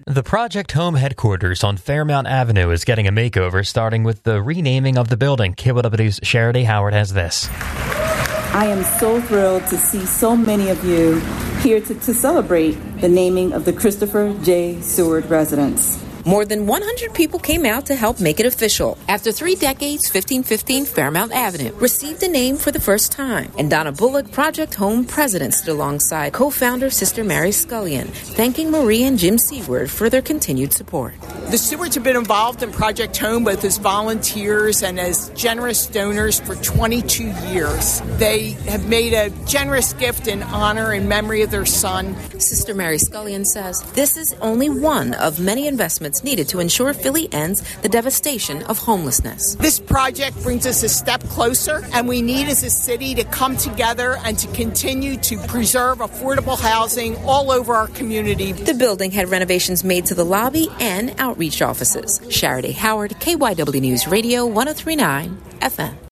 The Project Home headquarters on Fairmount Avenue is getting a makeover, starting with the renaming of the building. KYW's Charity Howard has this. I am so thrilled to see so many of you here to celebrate the naming of the Christopher J. Seward residence. More than 100 people came out to help make it official. After 3 decades, 1515 Fairmount Avenue received a name for the first time. And Donna Bullock, Project Home president, stood alongside co-founder Sister Mary Scullion, thanking Marie and Jim Seward for their continued support. The Sewards have been involved in Project Home both as volunteers and as generous donors for 22 years. They have made a generous gift in honor and memory of their son. Sister Mary Scullion says this is only one of many investments needed to ensure Philly ends the devastation of homelessness. This project brings us a step closer, and we need as a city to come together and to continue to preserve affordable housing all over our community. The building had renovations made to the lobby and outreach offices. Charity Howard, KYW News Radio 103.9 FM.